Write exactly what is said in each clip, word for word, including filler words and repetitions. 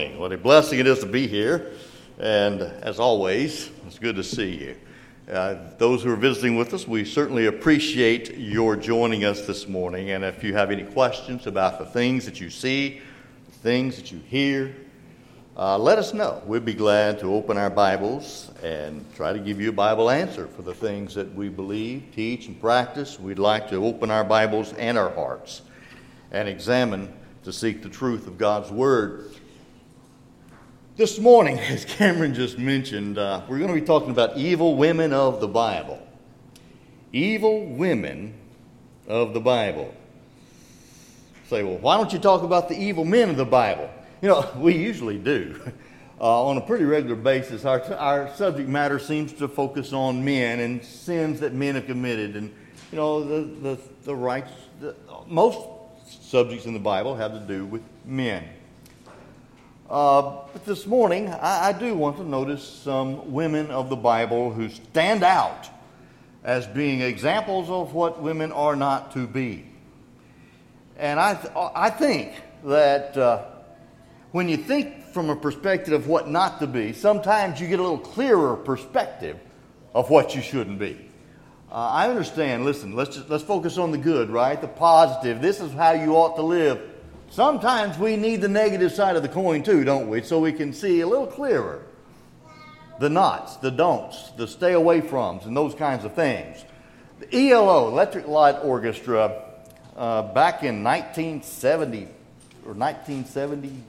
What a blessing it is to be here, and as always, it's good to see you. Uh, those who are visiting with us, we certainly appreciate your joining us this morning, and if you have any questions about the things that you see, the things that you hear, uh, let us know. We'd be glad to open our Bibles and try to give you a Bible answer for the things that we believe, teach, and practice. We'd like to open our Bibles and our hearts and examine to seek the truth of God's Word. This morning, as Cameron just mentioned, uh, we're going to be talking about evil women of the Bible. Evil women of the Bible. Say, well, why don't you talk about the evil men of the Bible? You know, we usually do. Uh, on a pretty regular basis, our, our subject matter seems to focus on men and sins that men have committed. And, you know, the, the, the rights, the, most subjects in the Bible have to do with men. Uh, but this morning, I, I do want to notice some women of the Bible who stand out as being examples of what women are not to be. And I, th- I think that uh, when you think from a perspective of what not to be, sometimes you get a little clearer perspective of what you shouldn't be. Uh, I understand, listen, let's just, let's focus on the good, right? The positive. This is how you ought to live. Sometimes we need the negative side of the coin too, don't we? So we can see a little clearer the nots, the don'ts, the stay away froms, and those kinds of things. The E L O, Electric Light Orchestra, uh, back in nineteen seventy or nineteen seventy-five,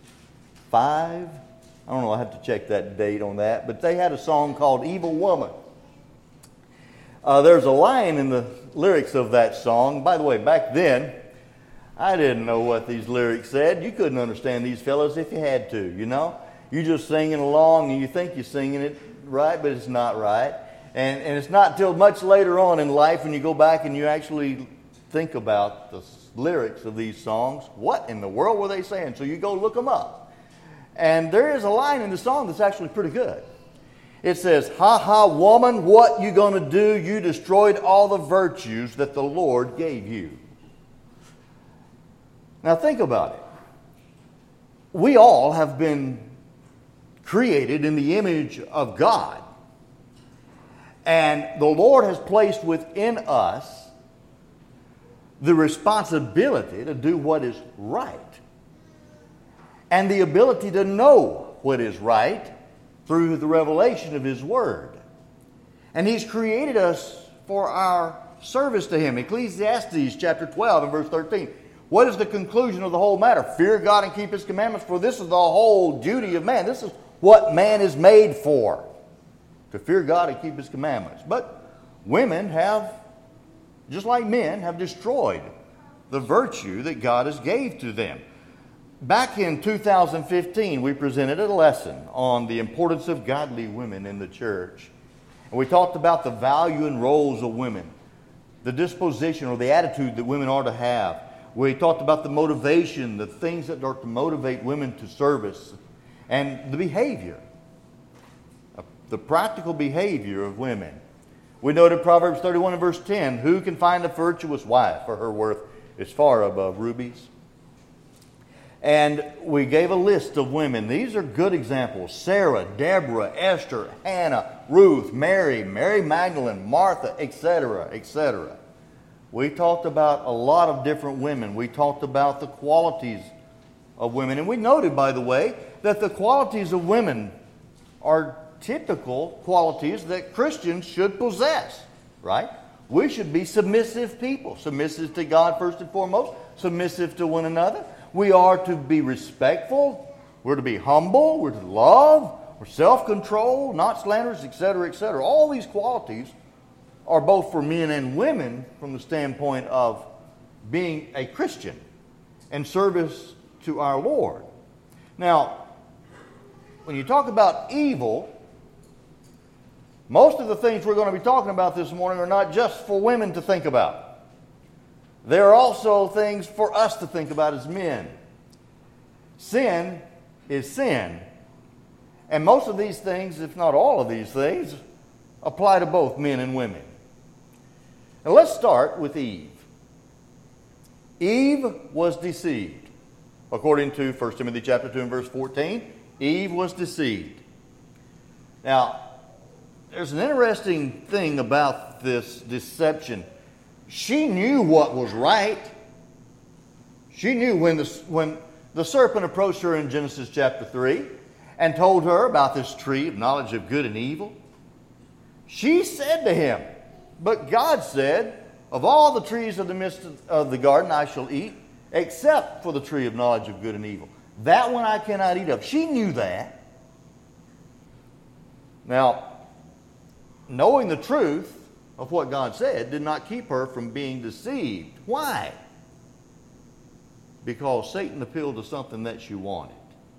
I don't know, I have to check that date on that, but they had a song called Evil Woman. Uh, there's a line in the lyrics of that song. By the way, back then, I didn't know what these lyrics said. You couldn't understand these fellows if you had to, you know. You're just singing along and you think you're singing it right, but it's not right. And, and it's not till much later on in life when you go back and you actually think about the lyrics of these songs. What in the world were they saying? So you go look them up. And there is a line in the song that's actually pretty good. It says, "Ha ha, woman, what you gonna do? You destroyed all the virtues that the Lord gave you." Now think about it. We all have been created in the image of God. And the Lord has placed within us the responsibility to do what is right. And the ability to know what is right through the revelation of His Word. And He's created us for our service to Him. Ecclesiastes chapter twelve and verse thirteen. What is the conclusion of the whole matter? Fear God and keep His commandments, for this is the whole duty of man. This is what man is made for, to fear God and keep His commandments. But women have, just like men, have destroyed the virtue that God has gave to them. Back in two thousand fifteen, we presented a lesson on the importance of godly women in the church. And we talked about the value and roles of women, the disposition or the attitude that women are to have. We talked about the motivation, the things that are to motivate women to service, and the behavior, the practical behavior of women. We noted Proverbs thirty-one and verse ten, "Who can find a virtuous wife? For her worth is far above rubies." And we gave a list of women. These are good examples. Sarah, Deborah, Esther, Hannah, Ruth, Mary, Mary Magdalene, Martha, et cetera, et cetera. We talked about a lot of different women. We talked about the qualities of women. And we noted, by the way, that the qualities of women are typical qualities that Christians should possess, right? We should be submissive people. Submissive to God first and foremost. Submissive to one another. We are to be respectful. We're to be humble. We're to love. We're self-control, not slanderous, et cetera, et cetera. All these qualities are both for men and women from the standpoint of being a Christian and service to our Lord. Now, when you talk about evil, most of the things we're going to be talking about this morning are not just for women to think about. There are also things for us to think about as men. Sin is sin. And most of these things, if not all of these things, apply to both men and women. Now let's start with Eve. Eve was deceived. According to First Timothy chapter two and verse fourteen, Eve was deceived. Now, there's an interesting thing about this deception. She knew what was right. She knew when the, when the serpent approached her in Genesis chapter three and told her about this tree of knowledge of good and evil. She said to him, but God said, of all the trees of the midst of the garden I shall eat, except for the tree of knowledge of good and evil. That one I cannot eat of. She knew that. Now, knowing the truth of what God said did not keep her from being deceived. Why? Because Satan appealed to something that she wanted.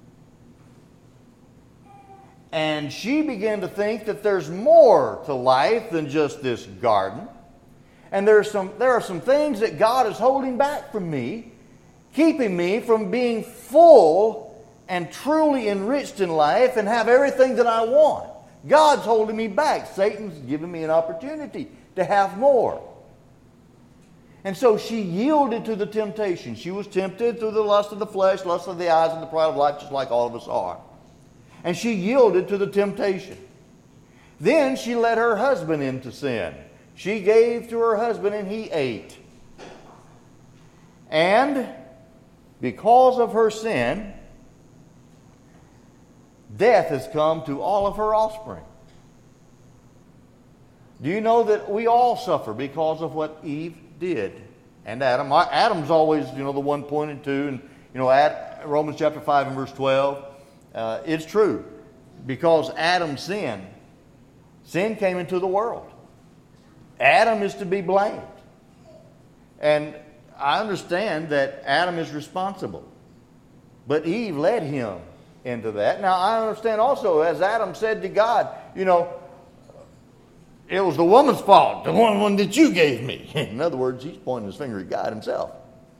And she began to think that there's more to life than just this garden. And there's some, there are some things that God is holding back from me, keeping me from being full and truly enriched in life and have everything that I want. God's holding me back. Satan's giving me an opportunity to have more. And so she yielded to the temptation. She was tempted through the lust of the flesh, lust of the eyes, and the pride of life, just like all of us are. And she yielded to the temptation. Then she let her husband into sin. She gave to her husband and he ate. And because of her sin, death has come to all of her offspring. Do you know that we all suffer because of what Eve did? And Adam. Adam's always, you know, the one pointed to, and you know, at Romans chapter five and verse twelve. Uh, it's true. Because Adam sinned, sin came into the world. Adam is to be blamed. And I understand that Adam is responsible. But Eve led him into that. Now, I understand also, as Adam said to God, you know, it was the woman's fault, the one, one that you gave me. In other words, he's pointing his finger at God himself.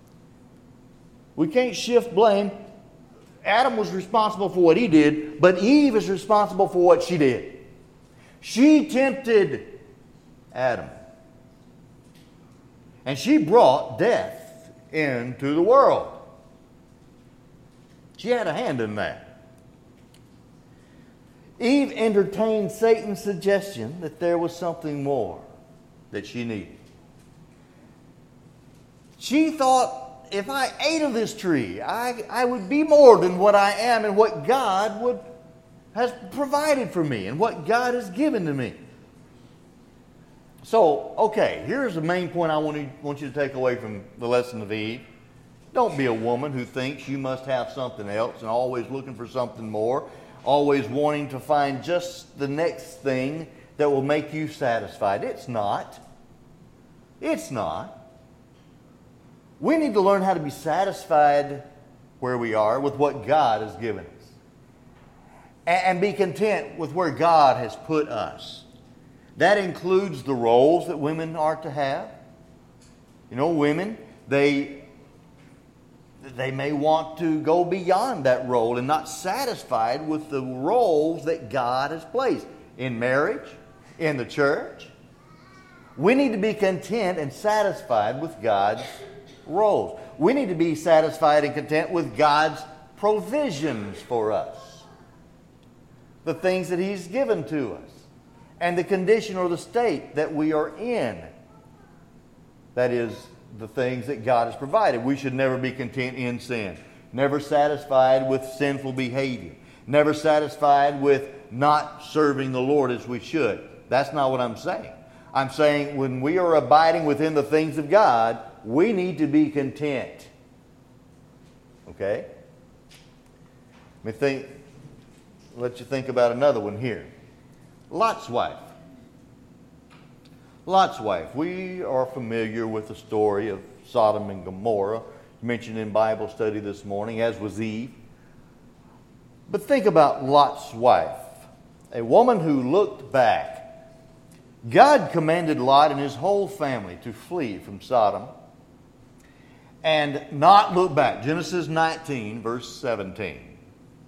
We can't shift blame. Adam was responsible for what he did, but Eve is responsible for what she did. She tempted Adam. And she brought death into the world. She had a hand in that. Eve entertained Satan's suggestion that there was something more that she needed. She thought, if I ate of this tree, I, I would be more than what I am and what God would has provided for me and what God has given to me. So, okay, here's the main point I want, to, want you to take away from the lesson of Eve. Don't be a woman who thinks you must have something else and always looking for something more, always wanting to find just the next thing that will make you satisfied. It's not. It's not. We need to learn how to be satisfied where we are with what God has given us. And be content with where God has put us. That includes the roles that women are to have. You know, women, they, they may want to go beyond that role and not satisfied with the roles that God has placed in marriage, in the church. We need to be content and satisfied with God's roles. We need to be satisfied and content with God's provisions for us. The things that He's given to us. And the condition or the state that we are in. That is the things that God has provided. We should never be content in sin. Never satisfied with sinful behavior. Never satisfied with not serving the Lord as we should. That's not what I'm saying. I'm saying when we are abiding within the things of God, we need to be content. Okay? Let me think, let you think about another one here. Lot's wife. Lot's wife. We are familiar with the story of Sodom and Gomorrah, mentioned in Bible study this morning, as was Eve. But think about Lot's wife, a woman who looked back. God commanded Lot and his whole family to flee from Sodom and not look back. Genesis nineteen, verse seventeen.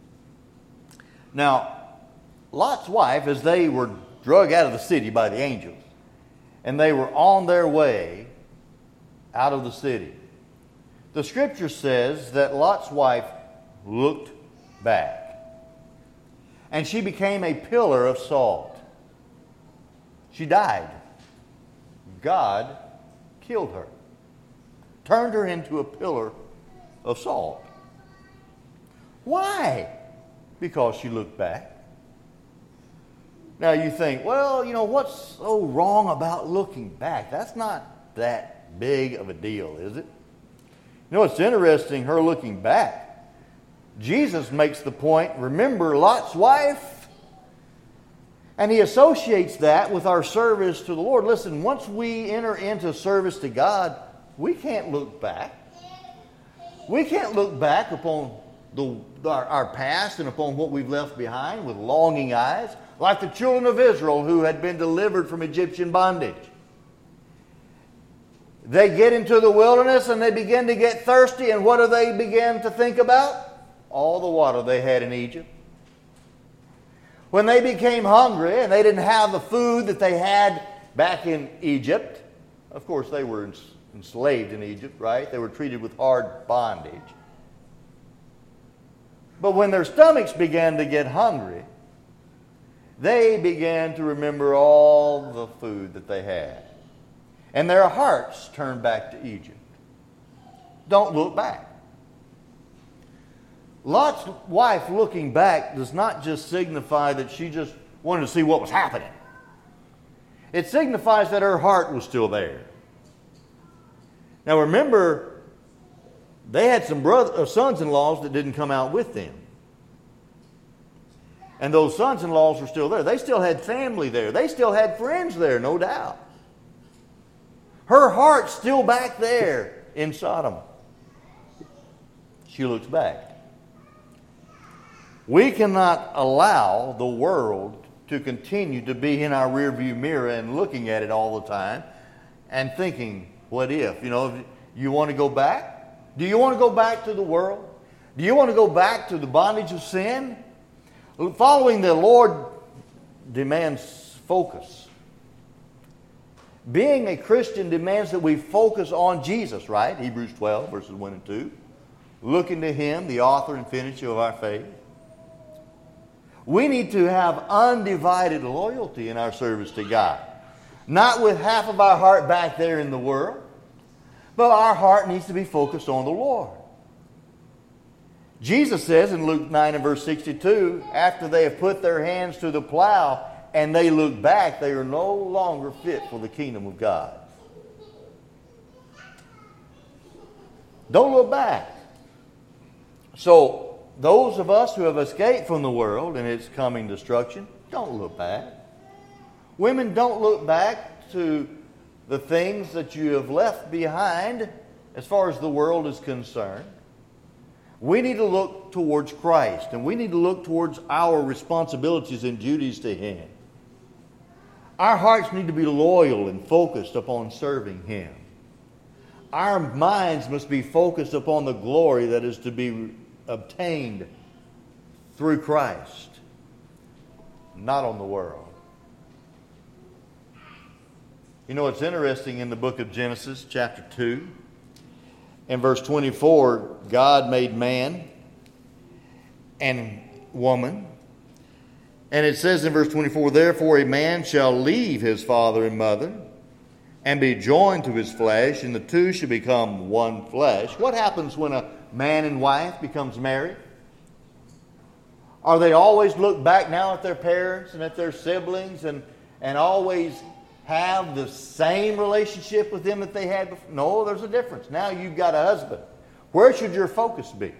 Now, Lot's wife, as they were drug out of the city by the angels, and they were on their way out of the city, The Scripture says that Lot's wife looked back, and she became a pillar of salt. She died. God killed her, turned her into a pillar of salt. Why? Because she looked back. Now you think, well, you know, what's so wrong about looking back? That's not that big of a deal, is it? You know, it's interesting, her looking back. Jesus makes the point, remember Lot's wife? And he associates that with our service to the Lord. Listen, once we enter into service to God, we can't look back. We can't look back upon the, our, our past and upon what we've left behind with longing eyes, like the children of Israel who had been delivered from Egyptian bondage. They get into the wilderness and they begin to get thirsty, and what do they begin to think about? All the water they had in Egypt. When they became hungry and they didn't have the food that they had back in Egypt, of course they were enslaved in Egypt, right? They were treated with hard bondage. But when their stomachs began to get hungry, they began to remember all the food that they had. And their hearts turned back to Egypt. Don't look back. Lot's wife looking back does not just signify that she just wanted to see what was happening. It signifies that her heart was still there. Now remember, they had some brother, uh, sons-in-laws that didn't come out with them. And those sons-in-laws were still there. They still had family there. They still had friends there, no doubt. Her heart's still back there in Sodom. She looks back. We cannot allow the world to continue to be in our rearview mirror and looking at it all the time and thinking, what if? You know, you want to go back? Do you want to go back to the world? Do you want to go back to the bondage of sin? Following the Lord demands focus. Being a Christian demands that we focus on Jesus, right? Hebrews twelve, verses one and two. Looking to Him, the author and finisher of our faith. We need to have undivided loyalty in our service to God. Not with half of our heart back there in the world, but our heart needs to be focused on the Lord. Jesus says in Luke nine and verse sixty-two, after they have put their hands to the plow and they look back, they are no longer fit for the kingdom of God. Don't look back. So, those of us who have escaped from the world and its coming destruction, don't look back. Women, don't look back to the things that you have left behind as far as the world is concerned. We need to look towards Christ, and we need to look towards our responsibilities and duties to Him. Our hearts need to be loyal and focused upon serving Him. Our minds must be focused upon the glory that is to be obtained through Christ, not on the world. You know, it's interesting in the book of Genesis, chapter two, in verse twenty-four, God made man and woman. And it says in verse twenty-four, therefore a man shall leave his father and mother and be joined to his flesh, and the two shall become one flesh. What happens when a man and wife becomes married? Are they always look back now at their parents and at their siblings and, and always have the same relationship with them that they had before? No, there's a difference. Now you've got a husband. Where should your focus be?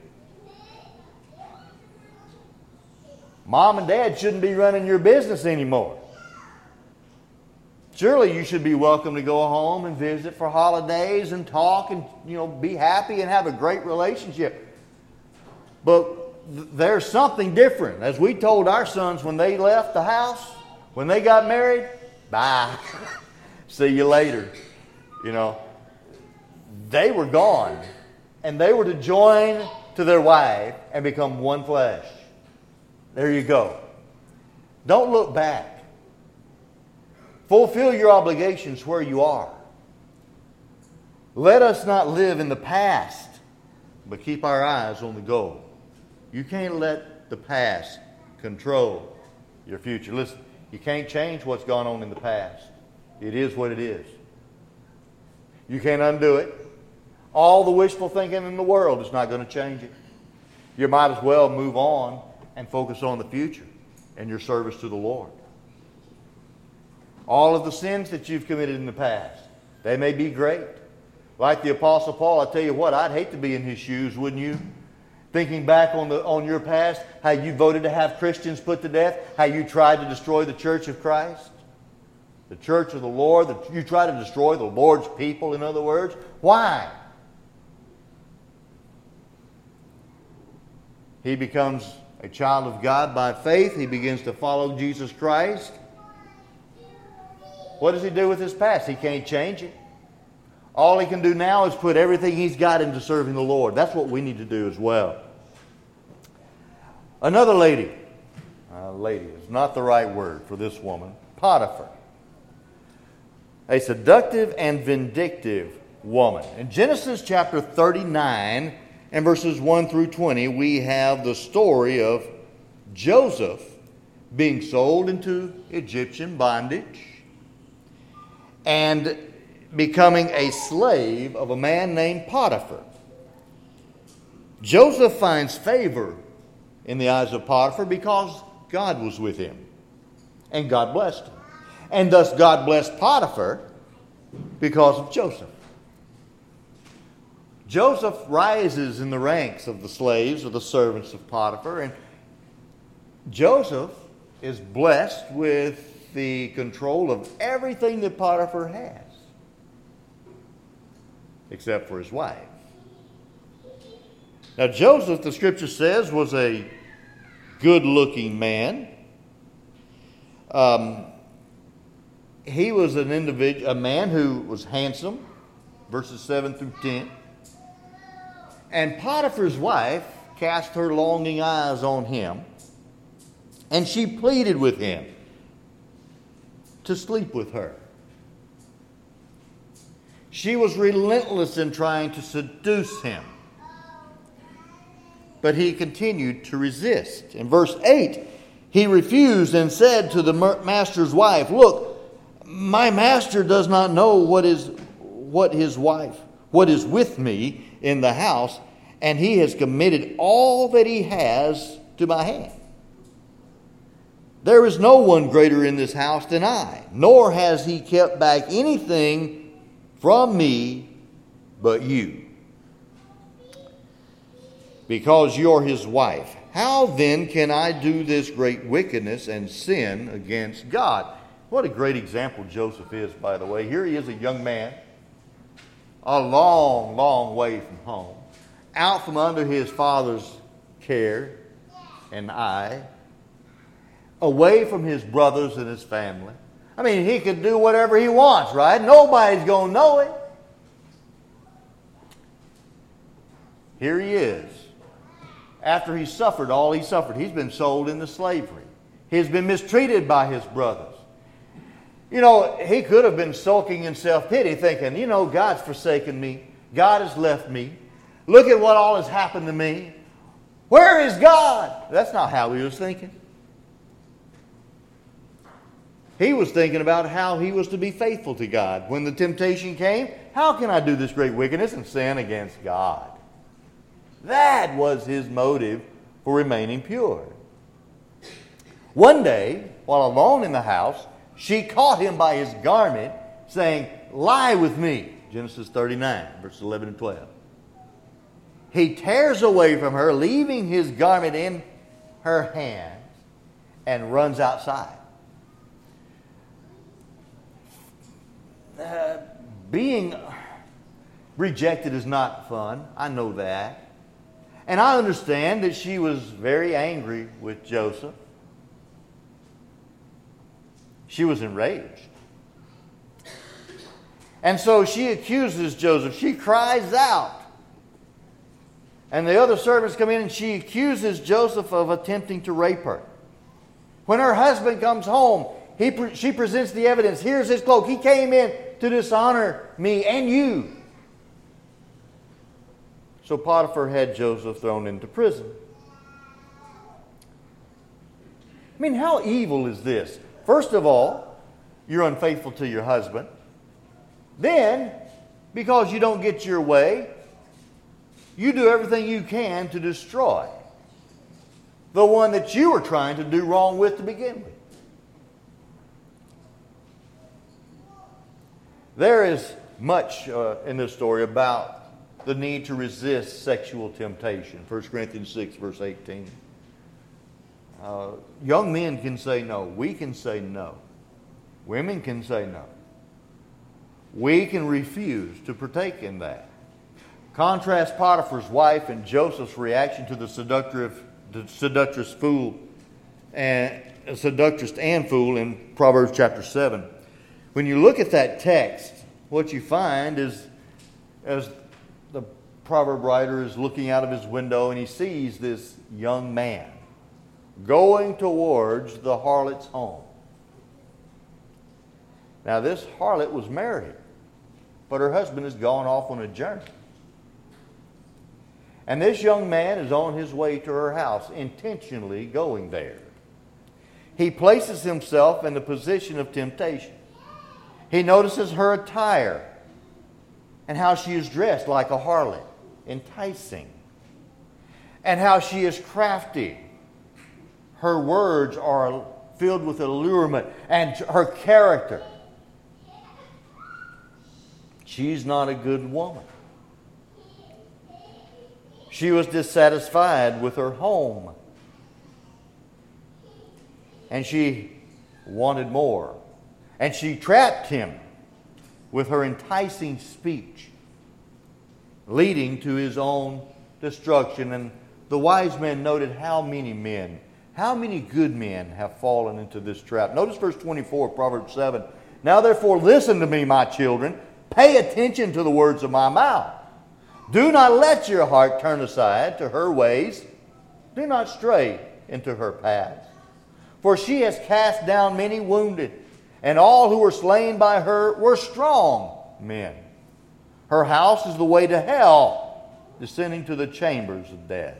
Mom and Dad shouldn't be running your business anymore. Surely you should be welcome to go home and visit for holidays and talk and, you know, be happy and have a great relationship. But th- there's something different. As we told our sons when they left the house, when they got married, bye. See you later. You know, they were gone. And they were to join to their wife and become one flesh. There you go. Don't look back. Fulfill your obligations where you are. Let us not live in the past but keep our eyes on the goal. You can't let the past control your future. Listen, you can't change what's gone on in the past. It is what it is. You can't undo it. All the wishful thinking in the world is not going to change it. You might as well move on and focus on the future and your service to the Lord. All of the sins that you've committed in the past, they may be great. Like the Apostle Paul, I tell you what, I'd hate to be in his shoes, wouldn't you? Thinking back on the on your past, how you voted to have Christians put to death, how you tried to destroy the church of Christ, the church of the Lord, that you tried to destroy the Lord's people, in other words. Why? He becomes a child of God by faith. He begins to follow Jesus Christ. What does he do with his past? He can't change it. All he can do now is put everything he's got into serving the Lord. That's what we need to do as well. Another lady. Uh, lady is not the right word for this woman. Potiphar. A seductive and vindictive woman. In Genesis chapter thirty-nine and verses one through twenty, we have the story of Joseph being sold into Egyptian bondage and becoming a slave of a man named Potiphar. Joseph finds favor in the eyes of Potiphar because God was with him and God blessed him. And thus God blessed Potiphar because of Joseph. Joseph rises in the ranks of the slaves or the servants of Potiphar, and Joseph is blessed with the control of everything that Potiphar has, except for his wife. Now Joseph, the scripture says, was a good-looking man. Um, he was an individual, a man who was handsome, verses seven through ten. And Potiphar's wife cast her longing eyes on him, and she pleaded with him to sleep with her. She was relentless in trying to seduce him, but he continued to resist. In verse eight, he refused and said to the master's wife, "Look, my master does not know what is what his wife, what is with me in the house, and he has committed all that he has to my hand. There is no one greater in this house than I, nor has he kept back anything from me but you, because you're his wife. How then can I do this great wickedness and sin against God?" What a great example Joseph is, by the way. Here he is, a young man, a long, long way from home, out from under his father's care and eye, away from his brothers and his family. I mean, he could do whatever he wants, right? Nobody's going to know it. Here he is. After he suffered all he suffered, he's been sold into slavery. He's been mistreated by his brothers. You know, he could have been sulking in self-pity, thinking, you know, God's forsaken me. God has left me. Look at what all has happened to me. Where is God? That's not how he was thinking. He was thinking about how he was to be faithful to God. When the temptation came, how can I do this great wickedness and sin against God? That was his motive for remaining pure. One day, while alone in the house, she caught him by his garment, saying, "Lie with me." Genesis thirty-nine, verses eleven and twelve. He tears away from her, leaving his garment in her hands, and runs outside. Uh, being rejected is not fun. I know that. And I understand that she was very angry with Joseph. She was enraged. And so she accuses Joseph. She cries out. And the other servants come in and she accuses Joseph of attempting to rape her. When her husband comes home, he pre- she presents the evidence. Here's his cloak. He came in to dishonor me and you. So Potiphar had Joseph thrown into prison. I mean, how evil is this? First of all, you're unfaithful to your husband. Then, because you don't get your way, you do everything you can to destroy the one that you were trying to do wrong with to begin with. There is much uh, in this story about the need to resist sexual temptation. First Corinthians six, verse eighteen. Uh, young men can say no. We can say no. Women can say no. We can refuse to partake in that. Contrast Potiphar's wife and Joseph's reaction to the seductress, the seductress fool and seductress and fool in Proverbs chapter seven. When you look at that text, what you find is, as the proverb writer is looking out of his window and he sees this young man going towards the harlot's home. Now, this harlot was married, but her husband has gone off on a journey. And this young man is on his way to her house, intentionally going there. He places himself in the position of temptation. He notices her attire and how she is dressed like a harlot, enticing, and how she is crafty. Her words are filled with allurement, and her character. She's not a good woman. She was dissatisfied with her home, and she wanted more. And she trapped him with her enticing speech, leading to his own destruction. And the wise men noted how many men, how many good men have fallen into this trap. Notice verse twenty-four, Proverbs seven. Now therefore listen to me, my children. Pay attention to the words of my mouth. Do not let your heart turn aside to her ways. Do not stray into her paths. For she has cast down many wounded, and all who were slain by her were strong men. Her house is the way to hell, descending to the chambers of death.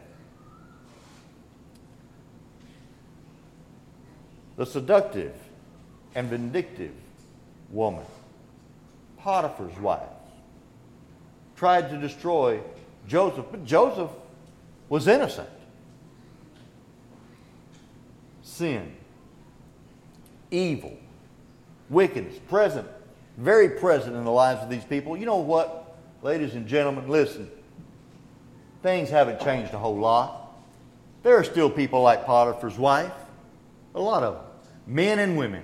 The seductive and vindictive woman, Potiphar's wife, tried to destroy Joseph, but Joseph was innocent. Sin, evil, wickedness, present, very present in the lives of these people. You know what, ladies and gentlemen, listen. Things haven't changed a whole lot. There are still people like Potiphar's wife. A lot of them. Men and women.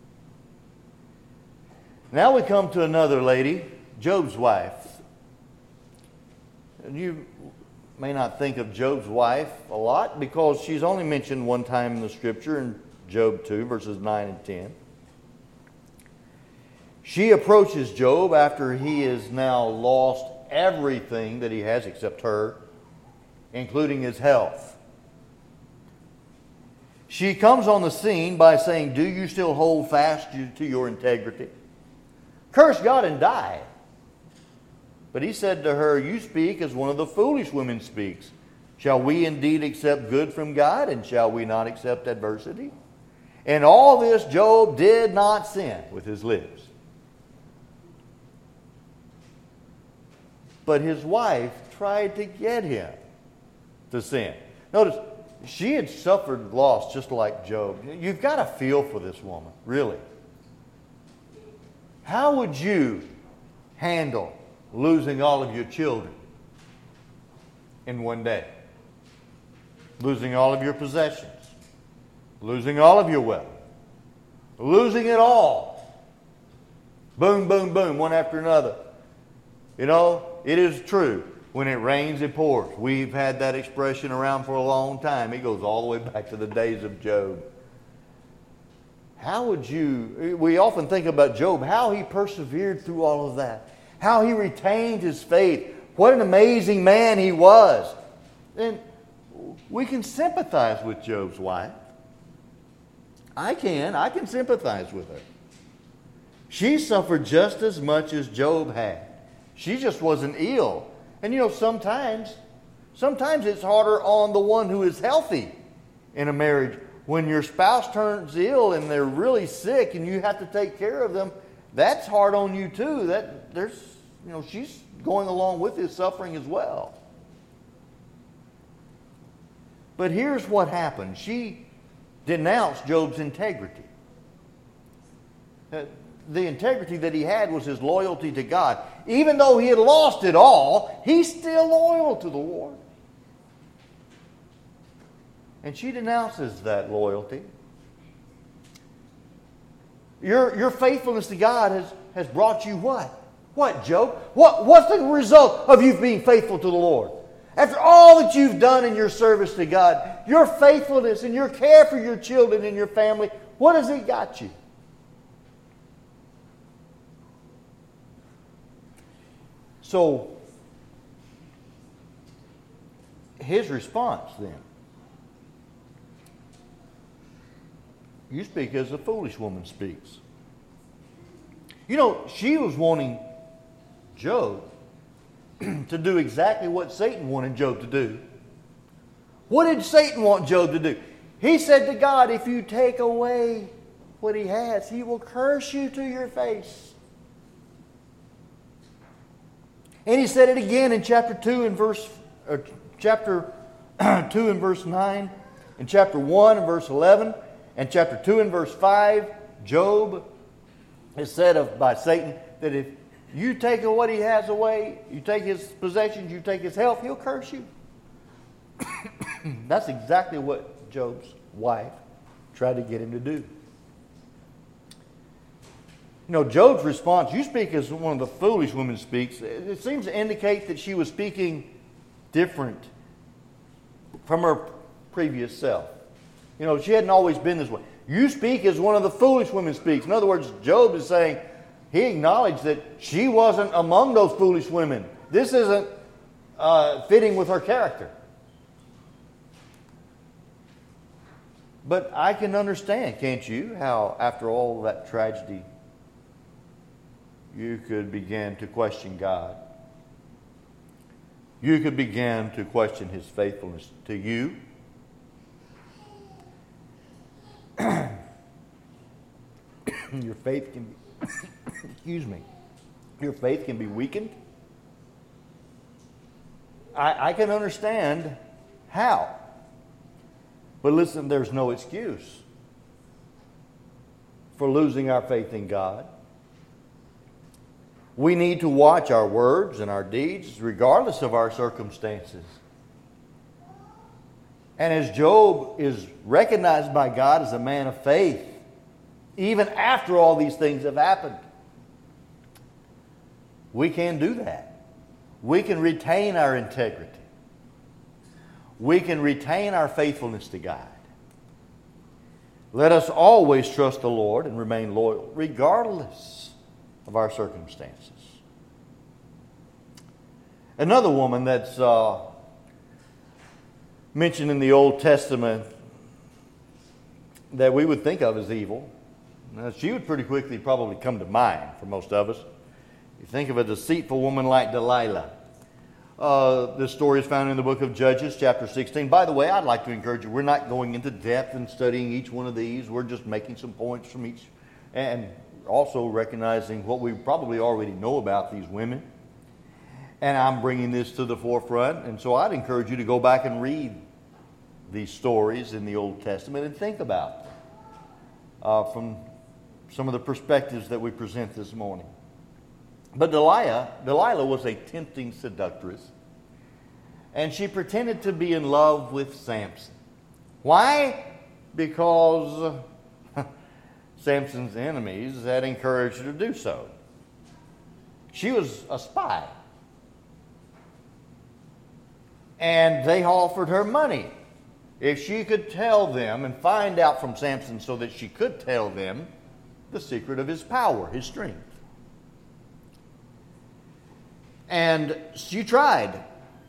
Now we come to another lady, Job's wife. And you may not think of Job's wife a lot because she's only mentioned one time in the Scripture in Job two, verses nine and ten. She approaches Job after he has now lost everything that he has except her, including his health. She comes on the scene by saying, "Do you still hold fast to your integrity? Curse God and die." But he said to her, "You speak as one of the foolish women speaks. Shall we indeed accept good from God, and shall we not accept adversity?" In all this, Job did not sin with his lips. But his wife tried to get him to sin. Notice, she had suffered loss just like Job. You've got to feel for this woman, really. How would you handle losing all of your children in one day? Losing all of your possessions. Losing all of your wealth. Losing it all. Boom, boom, boom, one after another. You know, it is true. When it rains, it pours. We've had that expression around for a long time. It goes all the way back to the days of Job. How would you, we often think about Job, how he persevered through all of that. How he retained his faith. What an amazing man he was. And we can sympathize with Job's wife. I can. I can sympathize with her. She suffered just as much as Job had. She just wasn't ill And you know, sometimes, sometimes it's harder on the one who is healthy in a marriage. When your spouse turns ill and they're really sick and you have to take care of them, that's hard on you too. That there's, you know, she's going along with his suffering as well. But here's what happened. She denounced Job's integrity. Uh, the integrity that he had was his loyalty to God. Even though he had lost it all, he's still loyal to the Lord. And she denounces that loyalty. Your, your faithfulness to God has, has brought you what? What, Job? What, what's the result of you being faithful to the Lord? After all that you've done in your service to God, your faithfulness and your care for your children and your family, what has it got you? So, his response then, you speak as a foolish woman speaks. You know, she was wanting Job to do exactly what Satan wanted Job to do. What did Satan want Job to do? He said to God, if you take away what he has, he will curse you to your face. And he said it again in chapter two and verse or chapter two and verse nine, in chapter one and verse eleven, and chapter two and verse five. Job is said of by Satan that if you take what he has away, you take his possessions, you take his health, he'll curse you. That's exactly what Job's wife tried to get him to do. You know, Job's response, you speak as one of the foolish women speaks, it seems to indicate that she was speaking different from her previous self. You know, she hadn't always been this way. You speak as one of the foolish women speaks. In other words, Job is saying, he acknowledged that she wasn't among those foolish women. This isn't uh, fitting with her character. But I can understand, can't you, how after all that tragedy, you could begin to question God. You could begin to question his faithfulness to you. Your faith can be, excuse me, your faith can be weakened. I, I can understand how. But listen, there's no excuse for losing our faith in God. We need to watch our words and our deeds regardless of our circumstances. And as Job is recognized by God as a man of faith, even after all these things have happened, we can do that. We can retain our integrity. We can retain our faithfulness to God. Let us always trust the Lord and remain loyal regardless of our circumstances. Another woman that's uh, mentioned in the Old Testament that we would think of as evil, now, she would pretty quickly probably come to mind for most of us. You think of a deceitful woman like Delilah. Uh, this story is found in the book of Judges, chapter sixteen. By the way, I'd like to encourage you, we're not going into depth and studying each one of these. We're just making some points from each, and also recognizing what we probably already know about these women. And I'm bringing this to the forefront. And so I'd encourage you to go back and read these stories in the Old Testament and think about them uh, from some of the perspectives that we present this morning. But Delilah, Delilah was a tempting seductress, and she pretended to be in love with Samson. Why? Because Samson's enemies had encouraged her to do so. She was a spy. And they offered her money if she could tell them and find out from Samson so that she could tell them the secret of his power, his strength. And she tried.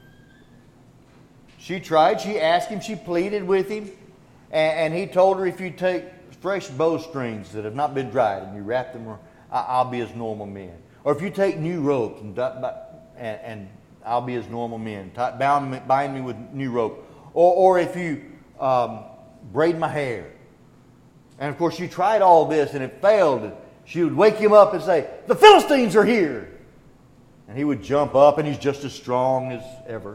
She tried. She asked him. She pleaded with him. And, and he told her, if you take fresh bowstrings that have not been dried and you wrap them, I'll be as normal men. Or if you take new ropes and, and, and I'll be as normal men. Tie, bound me, bind me with new rope. Or, or if you um, braid my hair. And of course, you tried all this and it failed. She would wake him up and say, "The Philistines are here." And he would jump up and he's just as strong as ever.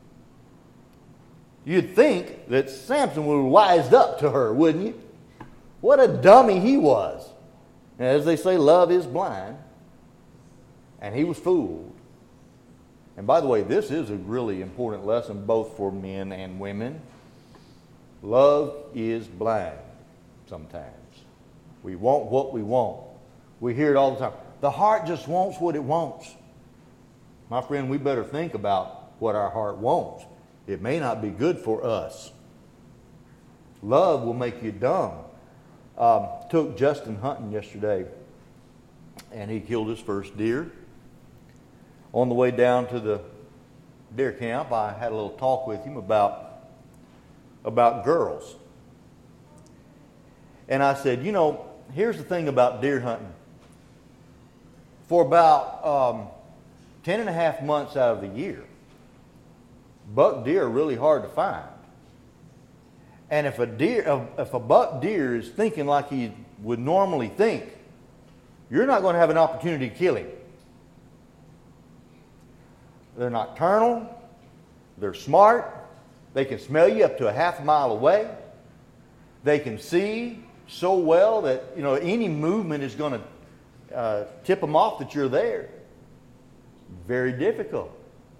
You'd think that Samson would have wised up to her, wouldn't you? What a dummy he was. And as they say, love is blind. And he was fooled. And by the way, this is a really important lesson both for men and women. Love is blind sometimes. We want what we want. We hear it all the time. The heart just wants what it wants. My friend, we better think about what our heart wants. It may not be good for us. Love will make you dumb. Um, took Justin hunting yesterday, and he killed his first deer. On the way down to the deer camp, I had a little talk with him about, about girls. And I said, you know, here's the thing about deer hunting. For about um, ten and a half months out of the year, buck deer are really hard to find. And if a deer, if a buck deer is thinking like he would normally think, you're not going to have an opportunity to kill him. They're nocturnal. They're smart. They can smell you up to a half a mile away. They can see so well that, you know, any movement is going to uh, tip them off that you're there. Very difficult.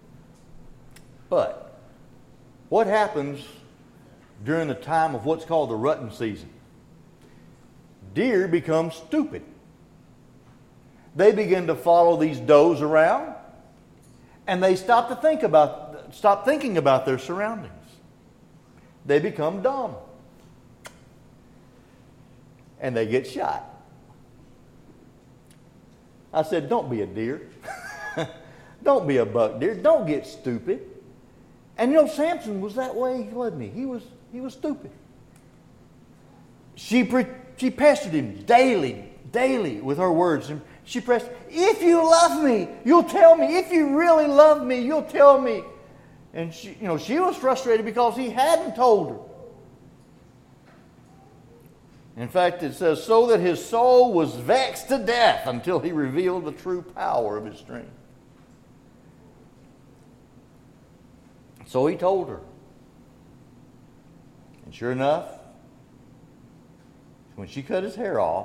But what happens during the time of what's called the rutting season? Deer become stupid. They begin to follow these does around, and they stop to think about, stop thinking about their surroundings. They become dumb, and they get shot. I said, don't be a deer. Don't be a buck deer. Don't get stupid. And you know, Samson was that way, wasn't he? He was he was stupid. She pre- she pestered him daily, daily with her words. And she pressed, "If you love me, you'll tell me. If you really love me, you'll tell me." And she, you know, she was frustrated because he hadn't told her. In fact, it says, so that his soul was vexed to death until he revealed the true power of his strength. So he told her. And sure enough, when she cut his hair off,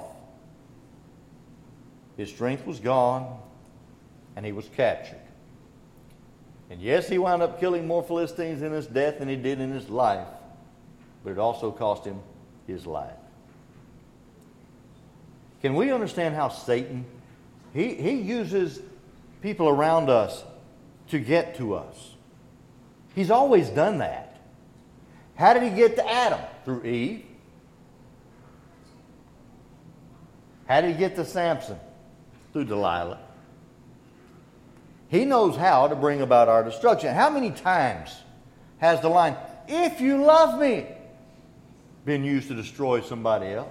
his strength was gone and he was captured. And yes, he wound up killing more Philistines in his death than he did in his life, but it also cost him his life. Can we understand how Satan, he, he uses people around us to get to us? He's always done that. How did he get to Adam? Through Eve. How did he get to Samson? Through Delilah. He knows how to bring about our destruction. How many times has the line, "If you love me," been used to destroy somebody else?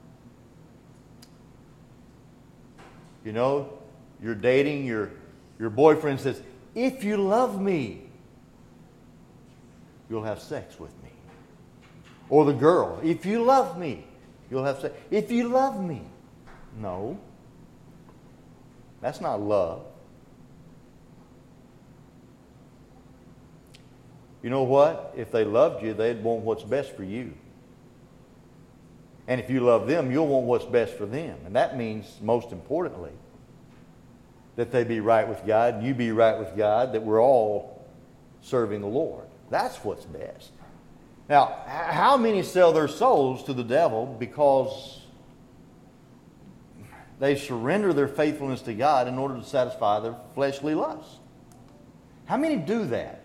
You know, you're dating, your, your boyfriend says, "If you love me, you'll have sex with me." Or the girl, "If you love me, you'll have sex." If you love me. No. That's not love. You know what? If they loved you, they'd want what's best for you. And if you love them, you'll want what's best for them. And that means, most importantly, that they be right with God, and you be right with God, that we're all serving the Lord. That's what's best. Now, how many sell their souls to the devil because they surrender their faithfulness to God in order to satisfy their fleshly lusts? How many do that?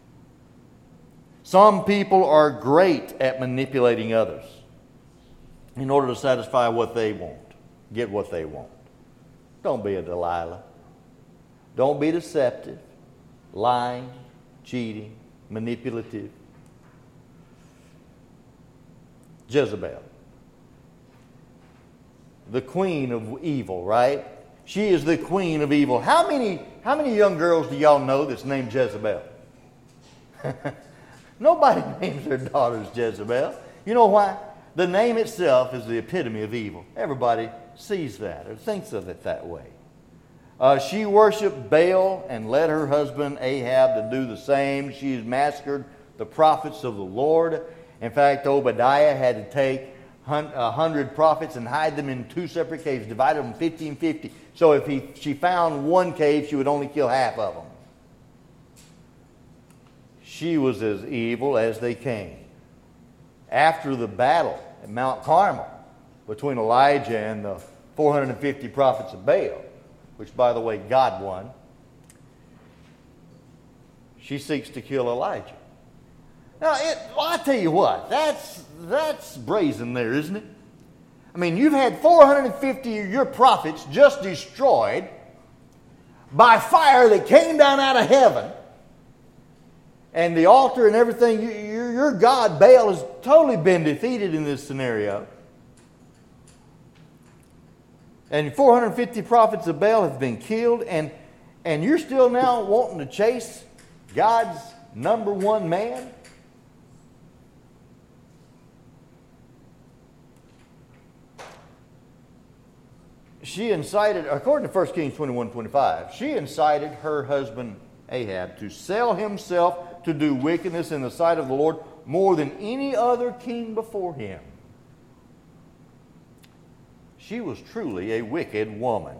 Some people are great at manipulating others in order to satisfy what they want, get what they want. Don't be a Delilah. Don't be deceptive, lying, cheating, manipulative. Jezebel, the queen of evil, right? She is the queen of evil. How many how many young girls do y'all know that's named Jezebel? Nobody names their daughters Jezebel. You know why? The name itself is the epitome of evil. Everybody sees that or thinks of it that way. Uh, she worshiped Baal and led her husband Ahab to do the same. She massacred the prophets of the Lord. In fact, Obadiah had to take a hundred prophets and hide them in two separate caves, divided them fifty and fifty. So if he, she found one cave, she would only kill half of them. She was as evil as they came. After the battle at Mount Carmel between Elijah and the four hundred fifty prophets of Baal, which, by the way, God won, she seeks to kill Elijah. Now, it, well, I tell you what, that's, that's brazen there, isn't it? I mean, you've had four hundred fifty of your prophets just destroyed by fire that came down out of heaven. And the altar and everything, you, your, your God, Baal, has totally been defeated in this scenario. And four hundred fifty prophets of Baal have been killed, and, and you're still now wanting to chase God's number one man? She incited, according to First Kings twenty-one twenty-five, she incited her husband Ahab to sell himself to do wickedness in the sight of the Lord more than any other king before him. She was truly a wicked woman.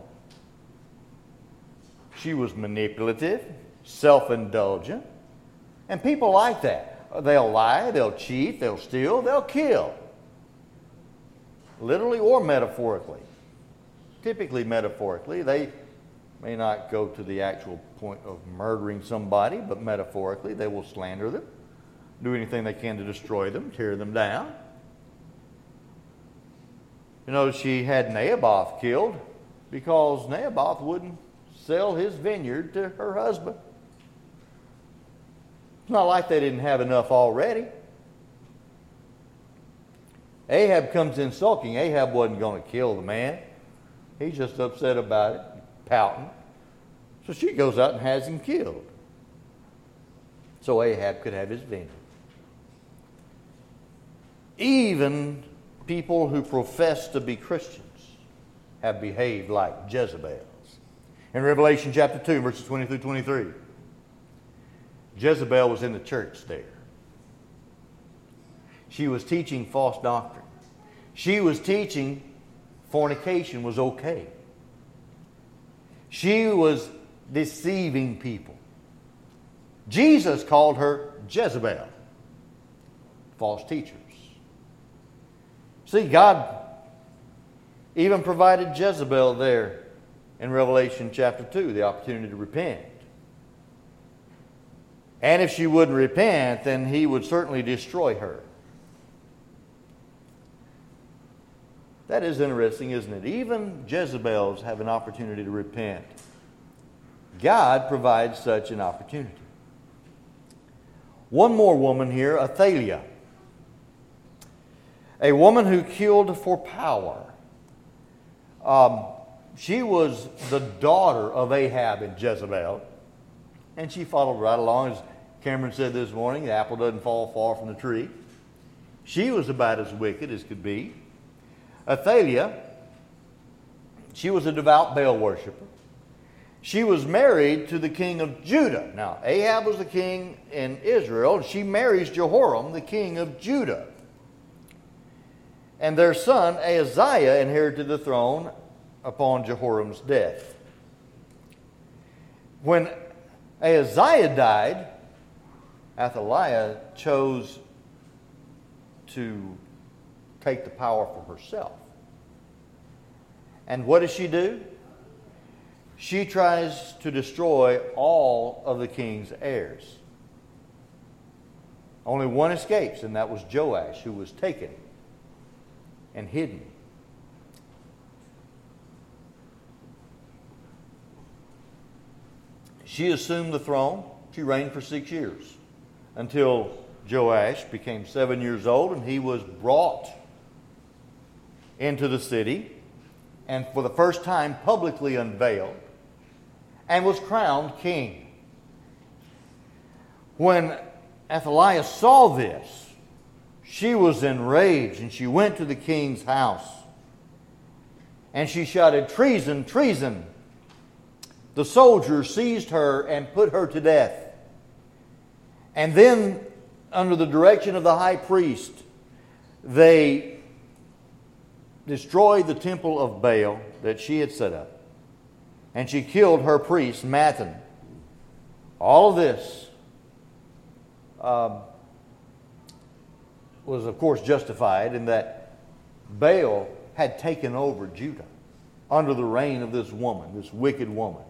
She was manipulative, self-indulgent, and people like that. They'll lie, they'll cheat, they'll steal, they'll kill. Literally or metaphorically. Typically metaphorically. They may not go to the actual point of murdering somebody, but metaphorically they will slander them, do anything they can to destroy them, tear them down. You know, she had Naboth killed because Naboth wouldn't sell his vineyard to her husband. It's not like they didn't have enough already. Ahab comes in sulking. Ahab wasn't going to kill the man. He's just upset about it, pouting. So she goes out and has him killed, so Ahab could have his vineyard. Even people who profess to be Christians have behaved like Jezebels. In Revelation chapter two, verses twenty through twenty-three, Jezebel was in the church there. She was teaching false doctrine. She was teaching fornication was okay. She was deceiving people. Jesus called her Jezebel, false teachers. See, God even provided Jezebel there in Revelation chapter two, the opportunity to repent. And if she wouldn't repent, then he would certainly destroy her. That is interesting, isn't it? Even Jezebels have an opportunity to repent. God provides such an opportunity. One more woman here, Athaliah. A woman who killed for power. Um, she was the daughter of Ahab and Jezebel. And she followed right along. As Cameron said this morning, the apple doesn't fall far from the tree. She was about as wicked as could be. Athaliah, she was a devout Baal worshiper. She was married to the king of Judah. Now, Ahab was the king in Israel, and she marries Jehoram, the king of Judah. And their son, Ahaziah, inherited the throne upon Jehoram's death. When Ahaziah died, Athaliah chose to take the power for herself. And what does she do? She tries to destroy all of the king's heirs. Only one escapes, and that was Joash, who was taken and hidden. She assumed the throne. She reigned for six years until Joash became seven years old, and he was brought into the city and for the first time publicly unveiled and was crowned king. When Athaliah saw this, she was enraged, and she went to the king's house. And she shouted, "Treason, treason!" The soldiers seized her and put her to death. And then, under the direction of the high priest, they destroyed the temple of Baal that she had set up. And she killed her priest, Mathan. All of this uh, was, of course, justified in that Baal had taken over Judah under the reign of this woman, this wicked woman.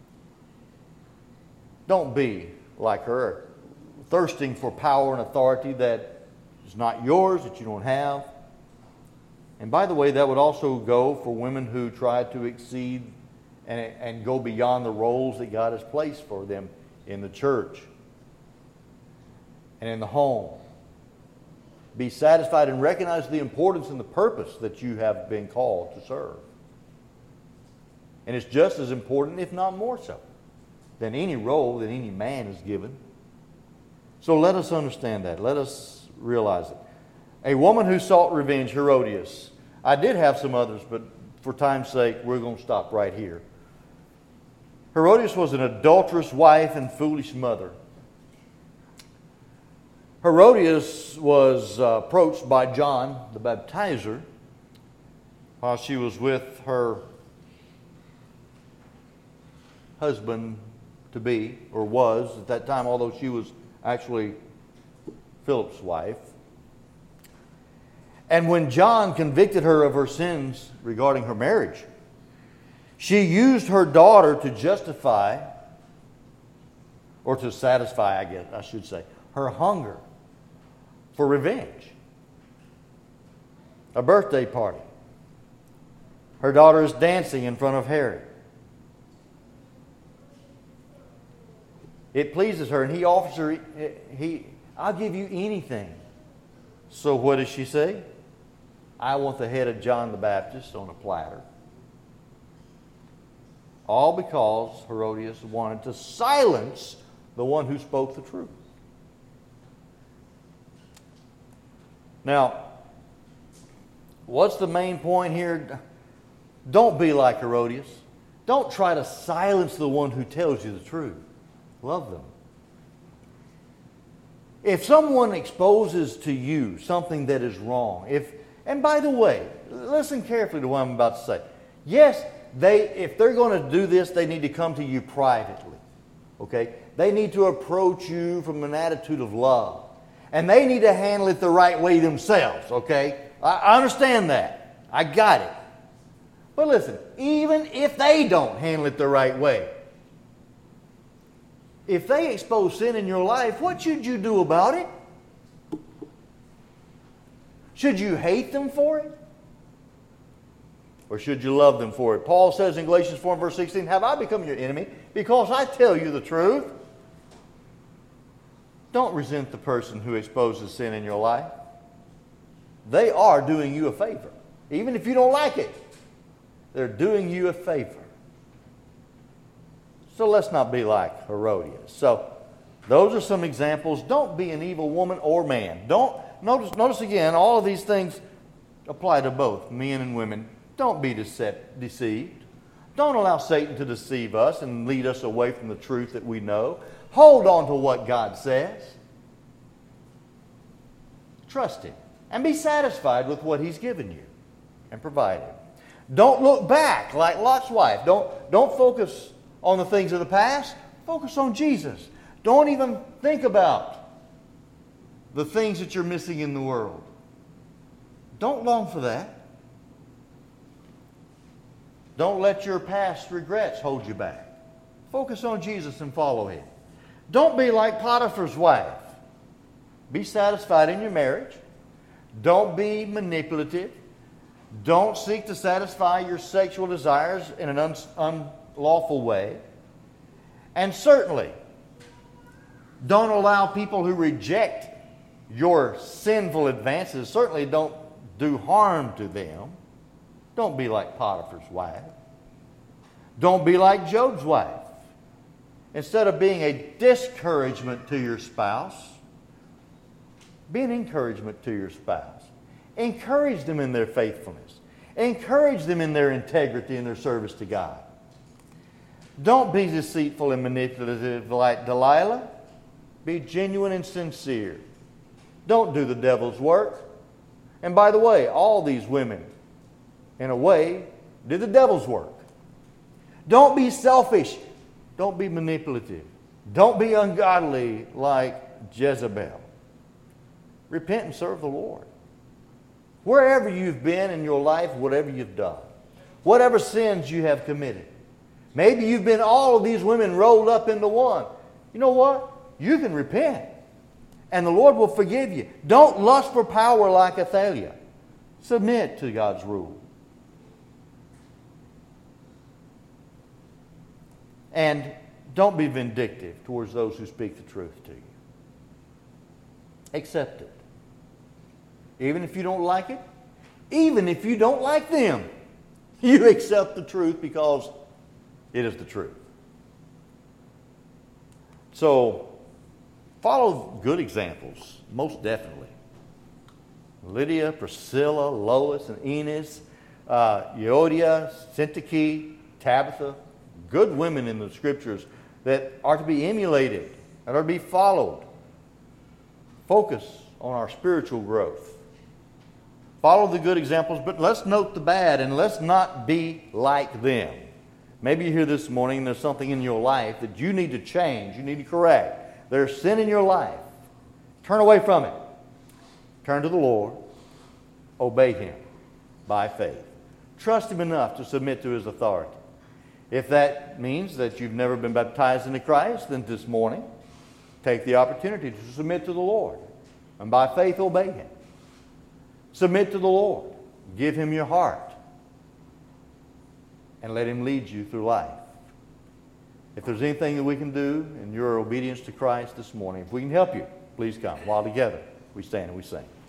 Don't be like her, thirsting for power and authority that is not yours, that you don't have. And by the way, that would also go for women who try to exceed and, and go beyond the roles that God has placed for them in the church and in the home. Be satisfied and recognize the importance and the purpose that you have been called to serve. And it's just as important, if not more so, than any role that any man is given. So let us understand that. Let us realize it. A woman who sought revenge, Herodias. I did have some others, but for time's sake, we're going to stop right here. Herodias was an adulterous wife and foolish mother. Herodias was uh, approached by John the Baptizer while she was with her husband-to-be, or was at that time, although she was actually Philip's wife. And when John convicted her of her sins regarding her marriage, she used her daughter to justify, or to satisfy, I guess I should say, her hunger for revenge. A birthday party. Her daughter is dancing in front of Herod. It pleases her, and he offers her, he, I'll give you anything. So what does she say? I want the head of John the Baptist on a platter. All because Herodias wanted to silence the one who spoke the truth. Now, what's the main point here? Don't be like Herodias. Don't try to silence the one who tells you the truth. Love them. If someone exposes to you something that is wrong, if and by the way, listen carefully to what I'm about to say. Yes, they if they're going to do this, they need to come to you privately. Okay? They need to approach you from an attitude of love. And they need to handle it the right way themselves, okay? I, I understand that. I got it. But listen, even if they don't handle it the right way, if they expose sin in your life, what should you do about it? Should you hate them for it? Or should you love them for it? Paul says in Galatians four, verse sixteen, have I become your enemy because I tell you the truth? Don't resent the person who exposes sin in your life. They are doing you a favor. Even if you don't like it, they're doing you a favor. So let's not be like Herodias. So those are some examples. Don't be an evil woman or man. Don't notice, notice again, all of these things apply to both men and women. Don't be decept, deceived. Don't allow Satan to deceive us and lead us away from the truth that we know. Hold on to what God says. Trust Him. And be satisfied with what He's given you and provided. Don't look back like Lot's wife. Don't, don't focus on the things of the past. Focus on Jesus. Don't even think about the things that you're missing in the world. Don't long for that. Don't let your past regrets hold you back. Focus on Jesus and follow Him. Don't be like Potiphar's wife. Be satisfied in your marriage. Don't be manipulative. Don't seek to satisfy your sexual desires in an un- unlawful way. And certainly, don't allow people who reject your sinful advances, certainly don't do harm to them. Don't be like Potiphar's wife. Don't be like Job's wife. instead of being a discouragement to your spouse, be an encouragement to your spouse. Encourage them in their faithfulness. Encourage them in their integrity and their service to God. Don't be deceitful and manipulative like Delilah. Be genuine and sincere. Don't do the devil's work. And by the way, all these women, in a way, did the devil's work. Don't be selfish. Don't be manipulative. Don't be ungodly like Jezebel. Repent and serve the Lord. Wherever you've been in your life, whatever you've done, whatever sins you have committed. Maybe you've been all of these women rolled up into one. You know what? You can repent. And the Lord will forgive you. Don't lust for power like Athaliah. Submit to God's rule. And don't be vindictive towards those who speak the truth to you. Accept it. Even if you don't like it, even if you don't like them, you accept the truth because it is the truth. So, follow good examples, most definitely. Lydia, Priscilla, Lois, and Eunice, uh, Euodia, Syntyche, Tabitha, good women in the Scriptures that are to be emulated and are to be followed. Focus on our spiritual growth. Follow the good examples, but let's note the bad and let's not be like them. Maybe you're here this morning and there's something in your life that you need to change, you need to correct. There's sin in your life. Turn away from it. Turn to the Lord. Obey Him by faith. Trust Him enough to submit to His authority. If that means that you've never been baptized into Christ, then this morning, take the opportunity to submit to the Lord. And by faith, obey Him. Submit to the Lord. Give Him your heart. And let Him lead you through life. If there's anything that we can do in your obedience to Christ this morning, if we can help you, please come. While together we stand and we sing.